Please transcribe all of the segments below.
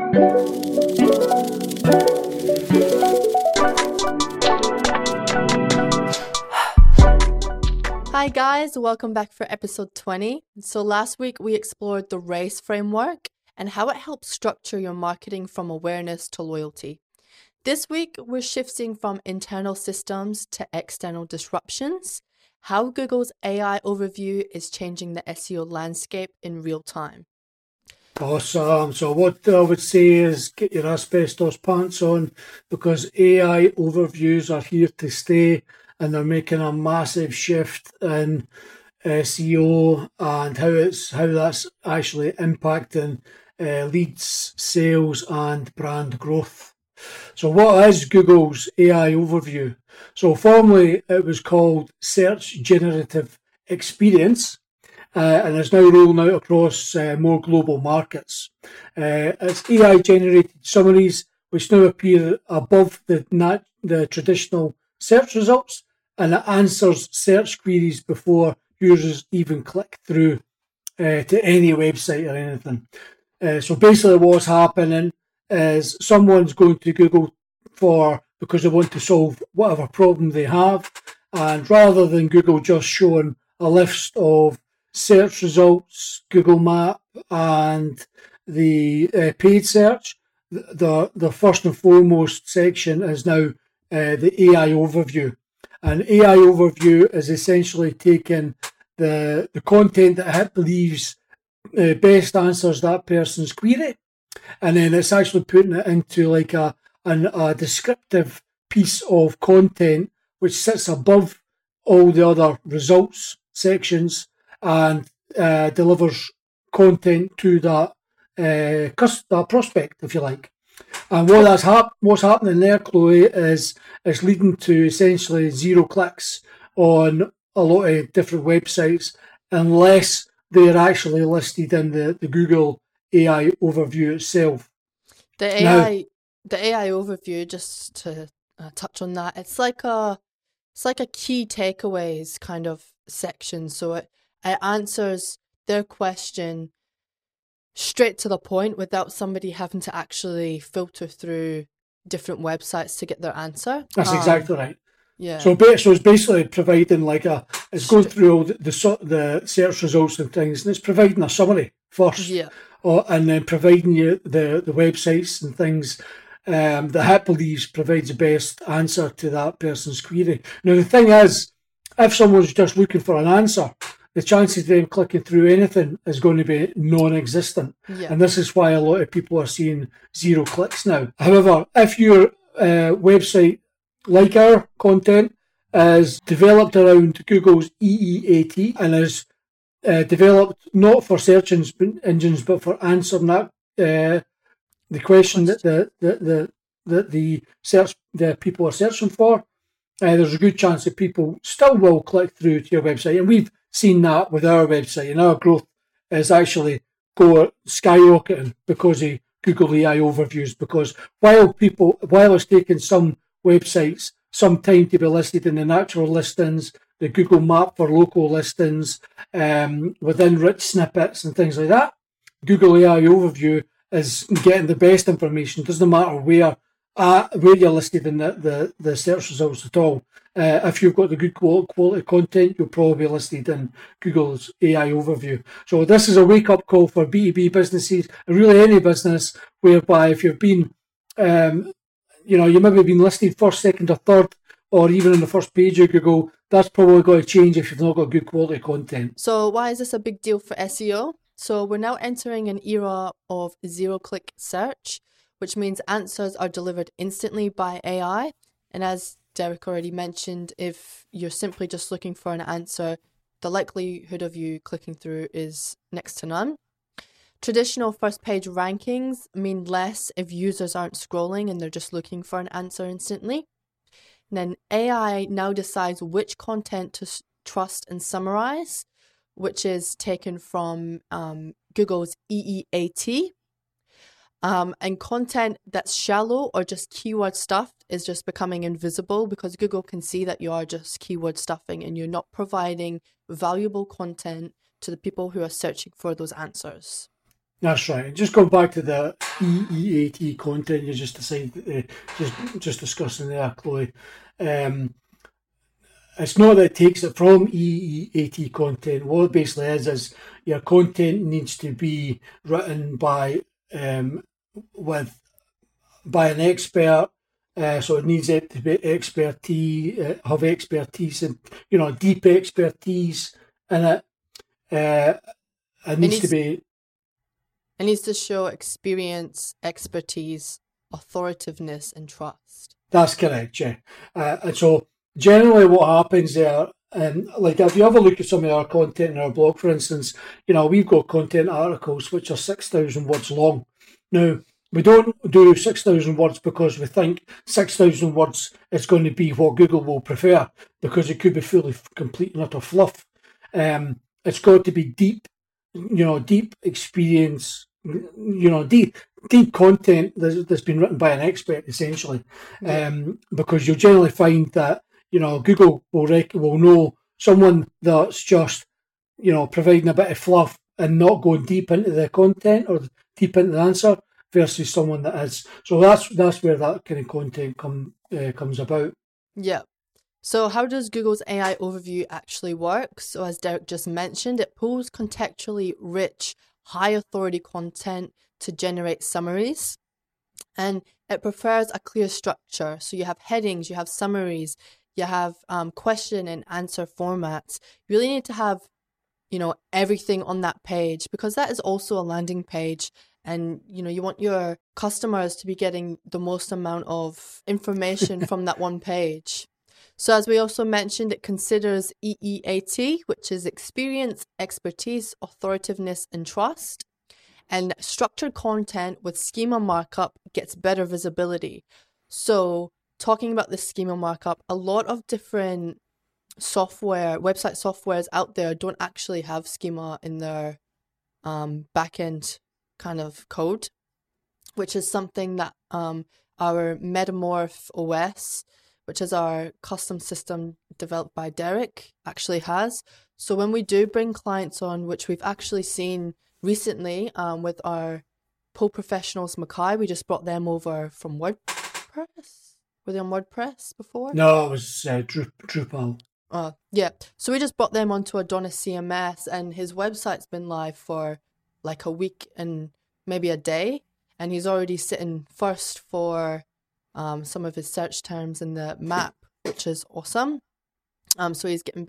Hi guys, welcome back for episode 20. So last week we explored the RACE framework and how it helps structure your marketing from awareness to loyalty. This week we're shifting from internal systems to external disruptions, how Google's AI overview is changing the SEO landscape in real time. Awesome. So what I would say is get your asbestos pants on, because AI overviews are here to stay and they're making a massive shift in SEO and how that's actually impacting leads, sales and brand growth. So what is Google's AI overview? So formerly it was called Search Generative Experience. And is now rolling out across more global markets. It's AI-generated summaries which now appear above the traditional search results, and it answers search queries before users even click through to any website or anything. So basically what's happening is someone's going to Google because they want to solve whatever problem they have, and rather than Google just showing a list of search results, Google Map and the paid search, the first and foremost section is now the AI overview. And AI overview is essentially taking the content that it believes best answers that person's query, and then it's actually putting it into like a descriptive piece of content which sits above all the other results sections and delivers content to that prospect, if you like. And what's happening there, Chloe, is it's leading to essentially 0 clicks on a lot of different websites unless they're actually listed in the Google AI overview itself. The AI overview, just to touch on that, it's like a key takeaways kind of section. So it answers their question straight to the point without somebody having to actually filter through different websites to get their answer. That's exactly right. Yeah. So it's basically providing it's going through all the search results and things, and it's providing a summary first. Yeah. And then providing you the websites and things that it believes provides the best answer to that person's query. Now the thing is, if someone's just looking for an answer, the chances of them clicking through anything is going to be non-existent. Yeah. And this is why a lot of people are seeing 0 clicks now. However, if your website, like our content, is developed around Google's EEAT and is developed not for search engines but for answering that the question that the people are searching for, there's a good chance that people still will click through to your website. And we've seen that with our website, and our growth is actually skyrocketing because of Google AI overviews, because while it's taking some websites some time to be listed in the natural listings, the Google Map for local listings, within rich snippets and things like that, Google AI overview is getting the best information. Doesn't matter where you're listed in the search results at all. If you've got the good quality content, you'll probably be listed in Google's AI overview. So this is a wake-up call for B2B businesses, and really any business, whereby if you've been, you maybe been listed first, second or third, or even on the first page of Google, that's probably going to change if you've not got good quality content. So why is this a big deal for SEO? So we're now entering an era of 0-click search, which means answers are delivered instantly by AI. And as Derek already mentioned, if you're simply just looking for an answer, the likelihood of you clicking through is next to none. Traditional first page rankings mean less if users aren't scrolling and they're just looking for an answer instantly. And then AI now decides which content to trust and summarize, which is taken from Google's EEAT. And content that's shallow or just keyword stuffed is just becoming invisible because Google can see that you are just keyword stuffing and you're not providing valuable content to the people who are searching for those answers. That's right. Just going back to the EEAT content you just decided, just discussing there, Chloe. Um, it's not that it takes it from EEAT content. What it basically is your content needs to be written by with by an expert. So it needs it to be expertise, have expertise, and deep expertise in it. It needs to be. It needs to show experience, expertise, authoritativeness, and trust. That's correct, yeah. And so generally what happens there, like if you have a look at some of our content in our blog, for instance, we've got content articles which are 6,000 words long. Now, we don't do 6,000 words because we think 6,000 words is going to be what Google will prefer, because it could be fully complete and utter fluff. It's got to be deep, deep experience, deep content that's been written by an expert, essentially. Because you'll generally find that Google will know someone that's just providing a bit of fluff and not going deep into the content or deep into the answer, versus someone that is. So that's where that kind of content comes about. Yeah. So how does Google's AI overview actually work? So as Derek just mentioned, it pulls contextually rich, high authority content to generate summaries. And it prefers a clear structure. So you have headings, you have summaries, you have question and answer formats. You really need to have, everything on that page, because that is also a landing page. And, you want your customers to be getting the most amount of information from that one page. So as we also mentioned, it considers EEAT, which is experience, expertise, authoritativeness, and trust. And structured content with schema markup gets better visibility. So talking about the schema markup, a lot of different website softwares out there don't actually have schema in their backend kind of code, which is something that our Metamorph OS, which is our custom system developed by Derek, actually has. So when we do bring clients on, which we've actually seen recently with our Pool Professionals Mackay, we just brought them over from WordPress. Were they on WordPress before? No, it was Drupal. Yeah. So we just brought them onto Adonis CMS, and his website's been live for like a week and maybe a day, and he's already sitting first for some of his search terms in the map, which is awesome. So he's getting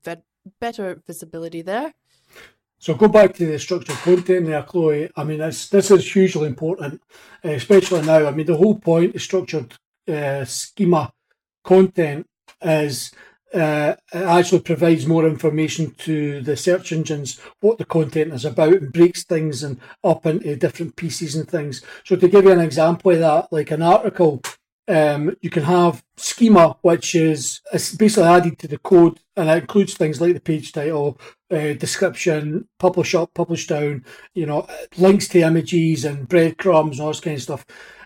better visibility there. So go back to the structured content there, Chloe. I mean, this is hugely important, especially now. I mean, the whole point of structured schema content is it actually provides more information to the search engines, what the content is about, and breaks things up into different pieces and things. So to give you an example of that, like an article, you can have schema, which is basically added to the code, and it includes things like the page title, description, publish up, publish down, links to images and breadcrumbs and all this kind of stuff.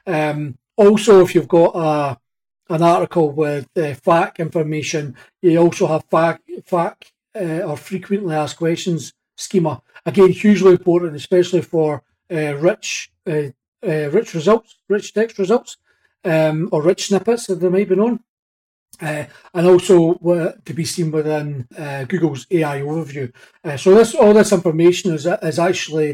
Also, if you've got an article with FAQ information, you also have FAQ or frequently asked questions schema. Again, hugely important, especially for rich results, rich text results, or rich snippets, as they might be known. And also to be seen within Google's AI overview. So all this information is actually,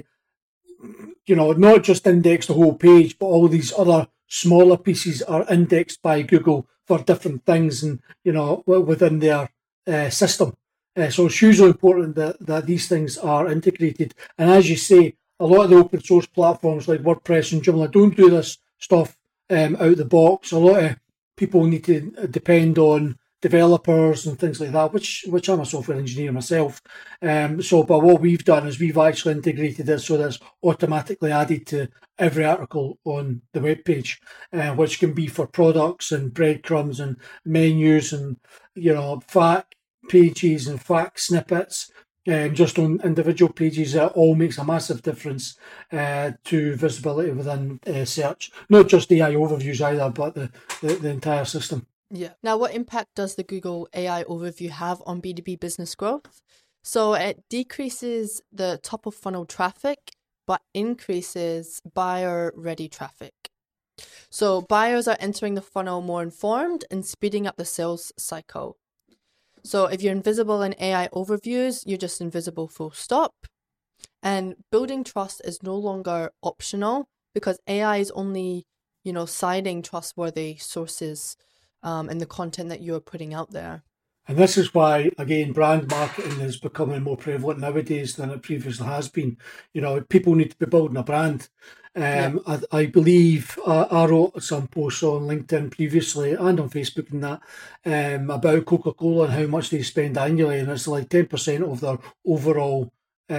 not just indexed the whole page, but all these other smaller pieces are indexed by Google for different things and, within their system. So it's hugely important that these things are integrated. And as you say, a lot of the open source platforms like WordPress and Joomla don't do this stuff out the box. A lot of people need to depend on developers and things like that, which I'm a software engineer myself. But what we've done is we've actually integrated it so that it's automatically added to every article on the web page, which can be for products and breadcrumbs and menus and FAQ pages and FAQ snippets. Just on individual pages, it all makes a massive difference to visibility within search. Not just AI overviews either, but the entire system. Yeah. Now, what impact does the Google AI overview have on B2B business growth? So it decreases the top of funnel traffic, but increases buyer-ready traffic. So buyers are entering the funnel more informed and speeding up the sales cycle. So if you're invisible in AI overviews, you're just invisible full stop. And building trust is no longer optional because AI is only, citing trustworthy sources in the content that you're putting out there. And this is why, again, brand marketing is becoming more prevalent nowadays than it previously has been. People need to be building a brand. I believe I wrote some posts on LinkedIn previously and on Facebook and that about Coca-Cola and how much they spend annually, and it's like 10% of their overall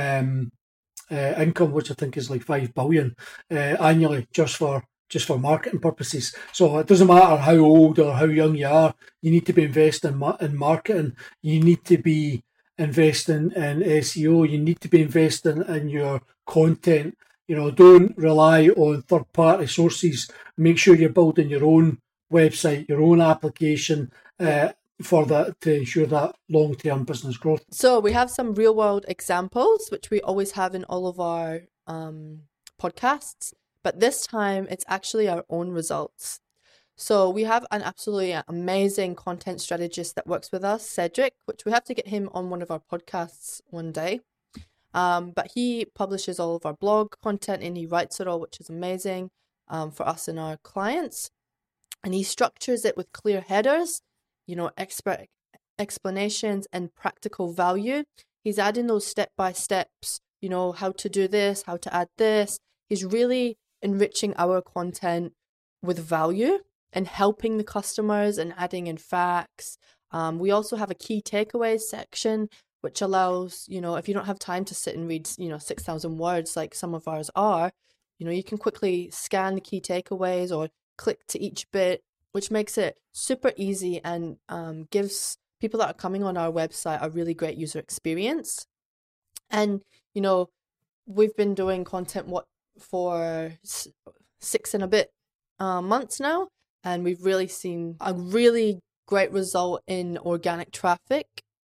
income, which I think is like 5 billion annually, just for marketing purposes. So it doesn't matter how old or how young you are, you need to be investing in marketing. You need to be investing in SEO. You need to be investing in your content. Don't rely on third-party sources. Make sure you're building your own website, your own application for that, to ensure that long-term business growth. So we have some real-world examples, which we always have in all of our podcasts. But this time, it's actually our own results. So we have an absolutely amazing content strategist that works with us, Cedric, which we have to get him on one of our podcasts one day. But he publishes all of our blog content and he writes it all, which is amazing for us and our clients. And he structures it with clear headers, expert explanations and practical value. He's adding those step-by-steps, how to do this, how to add this. He's really enriching our content with value and helping the customers and adding in facts. We also have a key takeaways section, which allows, if you don't have time to sit and read, 6,000 words like some of ours are, you can quickly scan the key takeaways or click to each bit, which makes it super easy and gives people that are coming on our website a really great user experience. And, we've been doing content, for 6 and a bit months now, and we've really seen a really great result in organic traffic,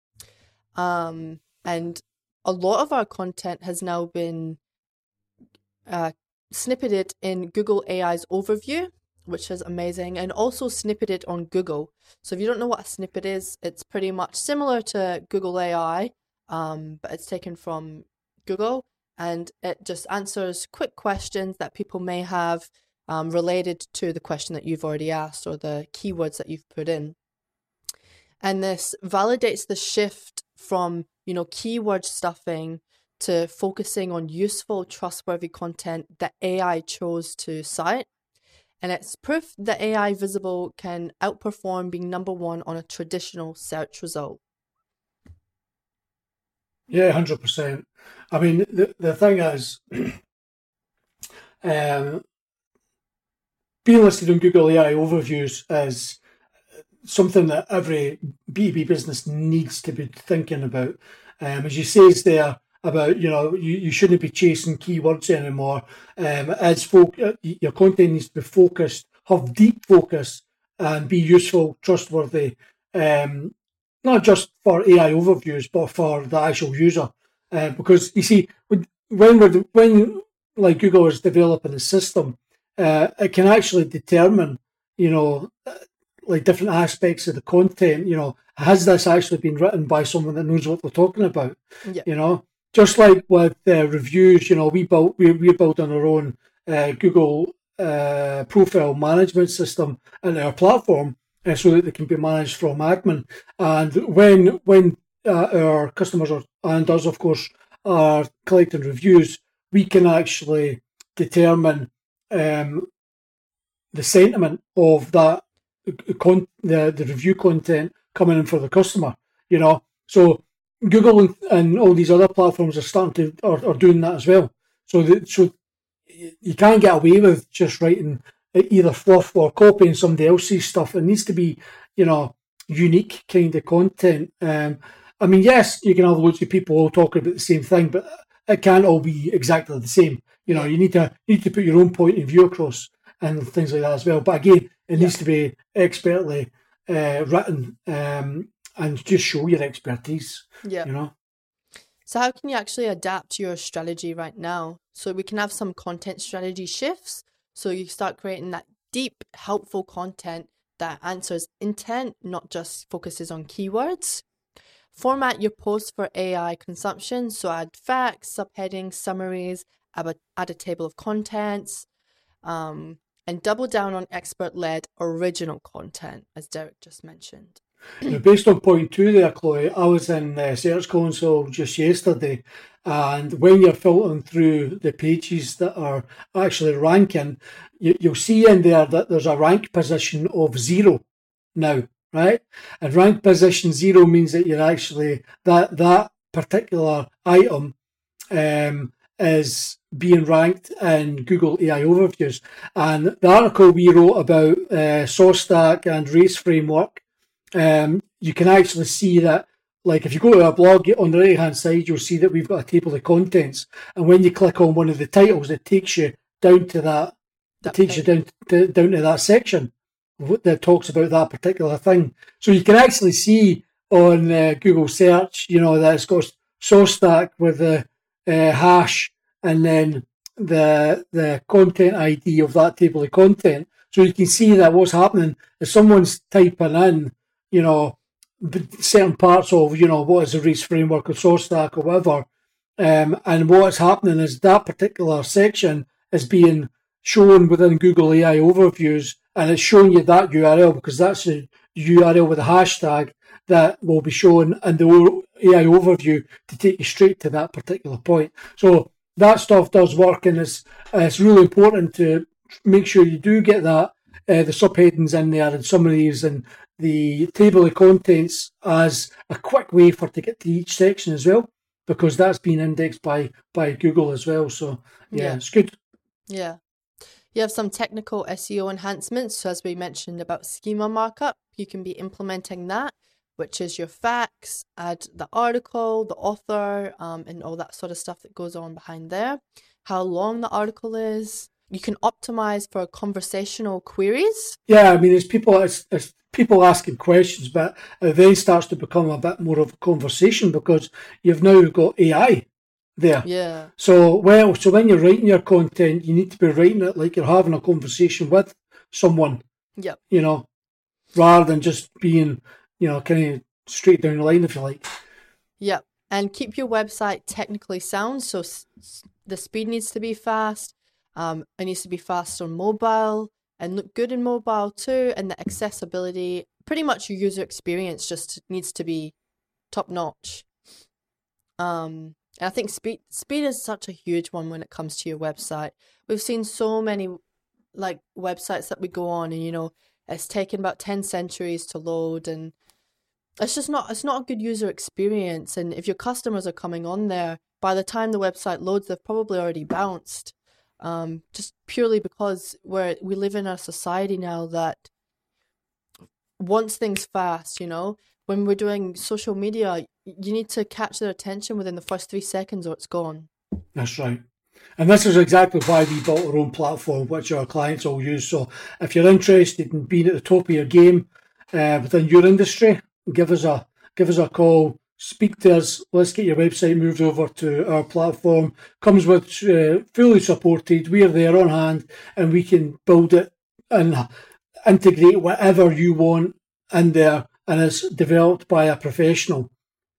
and a lot of our content has now been snippeted in Google AI's overview, which is amazing, and also snippeted on Google. So if you don't know what a snippet is, it's pretty much similar to Google AI, but it's taken from Google. And it just answers quick questions that people may have related to the question that you've already asked or the keywords that you've put in. And this validates the shift from, keyword stuffing to focusing on useful, trustworthy content that AI chose to cite. And it's proof that AI Visible can outperform being number one on a traditional search result. Yeah, 100%. I mean, the thing is, being listed on Google AI overviews is something that every B2B business needs to be thinking about. As you say there about, you shouldn't be chasing keywords anymore. Your content needs to be focused, have deep focus, and be useful, trustworthy. Not just for AI overviews, but for the actual user. Because you see, when like Google is developing a system, it can actually determine, like different aspects of the content. Has this actually been written by someone that knows what they're talking about? Yeah. Just like with reviews, we're building our own Google profile management system in our platform. So that they can be managed from admin. And when our customers and us, of course, are collecting reviews, we can actually determine the sentiment of that the review content coming in for the customer. So Google and all these other platforms are starting to are doing that as well. So you can't get away with just writing either fluff or copying somebody else's stuff. It needs to be, unique kind of content. I mean, yes, you can have loads of people all talking about the same thing, but it can't all be exactly the same. You need to put your own point of view across and things like that as well. But again, it needs to be expertly written and just show your expertise. Yeah. So how can you actually adapt your strategy right now? So we can have some content strategy shifts. So you start creating that deep, helpful content that answers intent, not just focuses on keywords. Format your posts for AI consumption. So add facts, subheadings, summaries, add a table of contents, and double down on expert-led original content, as Derek just mentioned. Now, based on point 2 there, Chloe, I was in Search Console just yesterday, and when you're filtering through the pages that are actually ranking, you'll see in there that there's a rank position of 0 now, right? And rank position 0 means that you're actually, that particular item is being ranked in Google AI overviews. And the article we wrote about SourceStack and Race Framework, you can actually see that, like if you go to our blog on the right hand side, you'll see that we've got a table of contents, and when you click on one of the titles, it takes you down to that. It takes you down to that section that talks about that particular thing. So you can actually see on Google search, that it's got SourceStack with the hash and then the content ID of that table of content. So you can see that what's happening is someone's typing in, certain parts of, what is the Race Framework or SourceStack or whatever. And what's happening is that particular section is being shown within Google AI overviews, and it's showing you that URL because that's the URL with a hashtag that will be shown in the AI overview to take you straight to that particular point. So that stuff does work, and it's really important to make sure you do get that, the subheadings in there and summaries and the table of contents as a quick way to get to each section as well, because that's been indexed by Google as well. So yeah, it's good. Yeah. You have some technical SEO enhancements. So as we mentioned about schema markup, you can be implementing that, which is your facts, add the article, the author, and all that sort of stuff that goes on behind there. How long the article is. You can optimize for conversational queries. Yeah, I mean, it's people asking questions, but it then starts to become a bit more of a conversation because you've now got AI there. Yeah. So when you're writing your content, you need to be writing it like you're having a conversation with someone. Yep. Rather than just being, kind of straight down the line, if you like. Yep. And keep your website technically sound. So the speed needs to be fast. It needs to be fast on mobile and look good in mobile too. And the accessibility, pretty much your user experience just needs to be top notch. And I think speed is such a huge one when it comes to your website. We've seen so many websites that we go on and, it's taken about 10 centuries to load, and it's not a good user experience. And if your customers are coming on there, by the time the website loads, they've probably already bounced. Just purely because we live in a society now that wants things fast, When we're doing social media, you need to catch their attention within the first 3 seconds or it's gone. That's right. And this is exactly why we built our own platform, which our clients all use. So if you're interested in being at the top of your game within your industry, give us a call, speak to us. Let's get your website moved over to our platform. Comes with fully supported. We are there on hand, and we can build it and integrate whatever you want in there, and it's developed by a professional.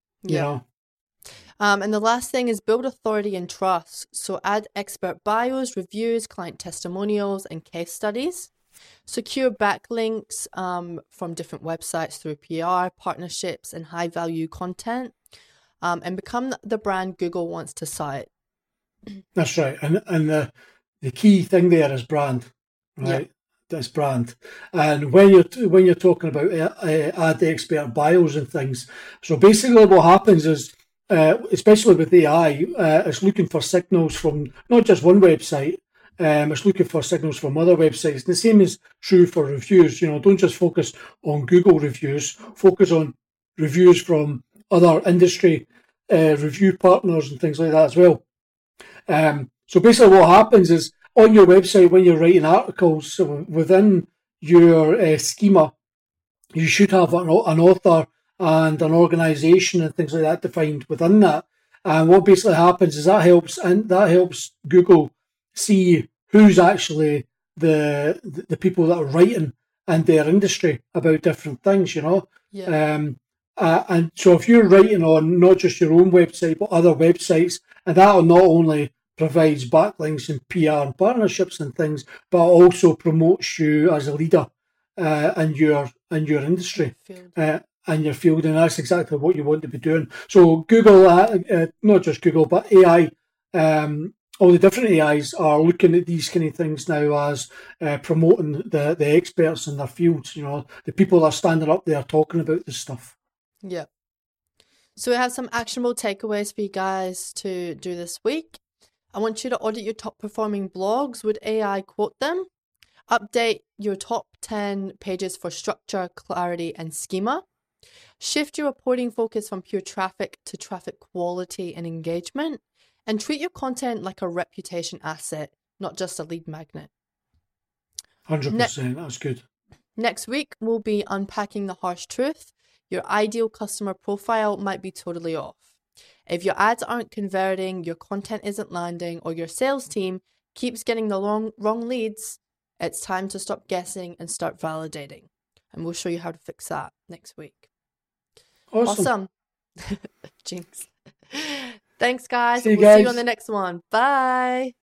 And the last thing is build authority and trust. So add expert bios, reviews, client testimonials, and case studies. Secure backlinks from different websites through PR, partnerships, and high-value content. And become the brand Google wants to cite. That's right. And the key thing there is brand, right? Yeah. That's brand. And when you're talking about add expert bios and things, so basically what happens is, especially with AI, it's looking for signals from not just one website. It's looking for signals from other websites. The same is true for reviews. Don't just focus on Google reviews. Focus on reviews from other industry review partners and things like that as well. So basically what happens is, on your website, when you're writing articles, so within your schema, you should have an author and an organisation and things like that defined within that. And what basically happens is that helps Google see who's actually the people that are writing in their industry about different things, you know. Yeah. And so if you're writing on not just your own website but other websites, and that'll not only provides backlinks and PR and partnerships and things, but also promotes you as a leader in your industry and your field, and that's exactly what you want to be doing. So Google, not just Google, but AI. All the different AIs are looking at these kind of things now as promoting the experts in their fields. You know, the people that are standing up there talking about this stuff. Yeah. So we have some actionable takeaways for you guys to do this week. I want you to audit your top performing blogs. Would AI quote them? Update your top 10 pages for structure, clarity, and schema. Shift your reporting focus from pure traffic to traffic quality and engagement. And treat your content like a reputation asset, not just a lead magnet. 100%, that's good. Next week, we'll be unpacking the harsh truth. Your ideal customer profile might be totally off. If your ads aren't converting, your content isn't landing, or your sales team keeps getting the wrong leads, it's time to stop guessing and start validating. And we'll show you how to fix that next week. Awesome. Jinx. Thanks, guys. We'll see you on the next one. Bye.